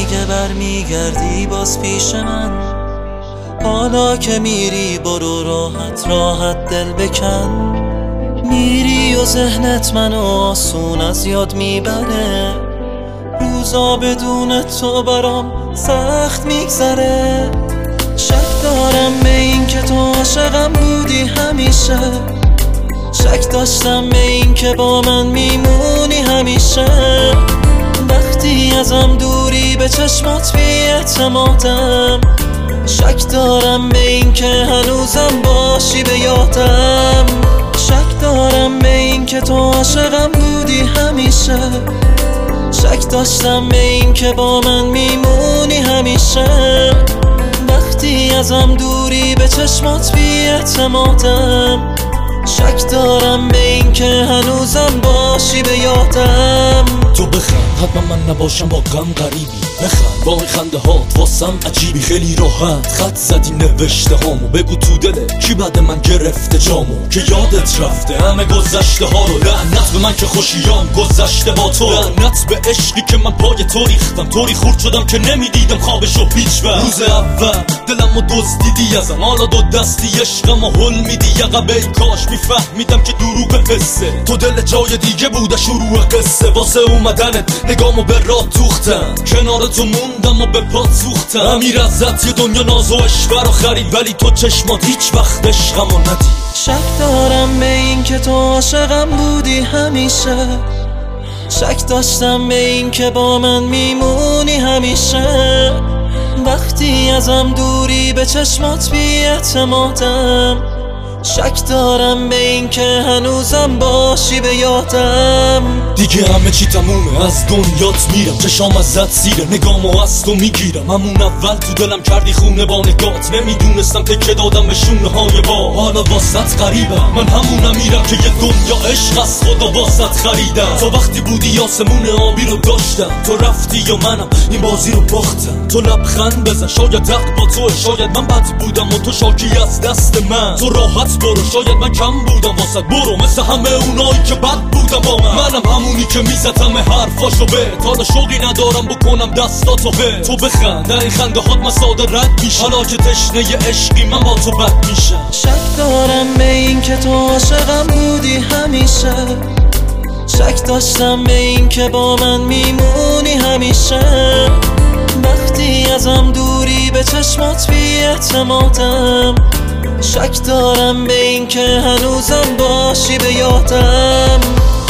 میگه برمیگردی باز پیش من، حالا که میری برو راحت راحت دل بکن. میری و ذهنت منو آسون از یاد میبره، روزا بدون تو برام سخت میگذره. شک دارم به این که تو عاشقم بودی همیشه، شک داشتم به این که با من میمونی همیشه. وقتی ازم دوری به چشمات بی‌اعتمادم، شک دارم به این که هنوزم باشی به یادم. شک دارم به این که تو عاشقم بودی همیشه، شک داشتم به این که با من میمونی همیشه. وقتی ازم دوری به چشمات بی‌اعتمادم، شک دارم به این که هنوزم باشی به یادم. تو بخند حتما من نباشم با غم غریبی، بخند با این خنده هات واسم عجیبی. خیلی راحت خط زدی نوشته هامو، بگو تو دلت کی بعد من گرفته جامو، که یادت رفته همه گذشته ها رو. لعنت به من که خوشیام گذشته با تو، لعنت به عشقی که من پای تو ریختم. طوری خورد شدم که نمیدیدم خوابشو هیچ وقت. روز اول دلمو دزدیدی ازم، حالا دو دستی عشقمو هل میدی عقب. ای کاش میفهمیدم که دروغ قصه، تو دل جای دیگه بوده شروع قصه. واسه اومدنت نگامو به راه دوختم، کنار تو موندم و به پات سوختم. امیر ازت یه دنیا ناز و عشق رو خرید، ولی تو چشمات هیچ وقت عشقمو ندید. شک دارم به این که تو عاشقم بودی همیشه، شک داشتم به این که با من میمونی همیشه. وقتی ازم دوری به چشمات بی‌اعتمادم، شک دارم به این که هنوزم باشی به یادم. دیگه همه چی تمومه، از دنیات میرم، چشام ازت سیره، نگامو از تو میگیرم. همون اول تو دلم کردی خونه با نگات، نمیدونستم تکه دادم به شونه های با. حالا واسط غریبم، من همونم میرم که یه دنیا عشق از خدا واسط خریدم. تو وقتی بودی آسمون آبی رو داشتم، تو رفتی و منم این بازی رو باختم. تو لبخند بزن شاید حق با تو، شاید من بد بودم و تو شاکی از دست من. تو راحت برو شاید من کم بودم واسط، برو مثل همه اونایی که بد بودم با منم همونی که میزدم حرفاشو به. حالا شوقی ندارم بکنم دستاتو به. تو بخند در این خنده هات من ساده رد میشم، حالا که تشنه عشقی من با تو بد میشم. شک دارم به این که تو عاشقم بودی همیشه، شک داشتم به این که با من میمونی همیشه. وقتی ازم دوری به چشمات بی‌اعتمادم، شک دارم به این که هنوزم باشی به یادم.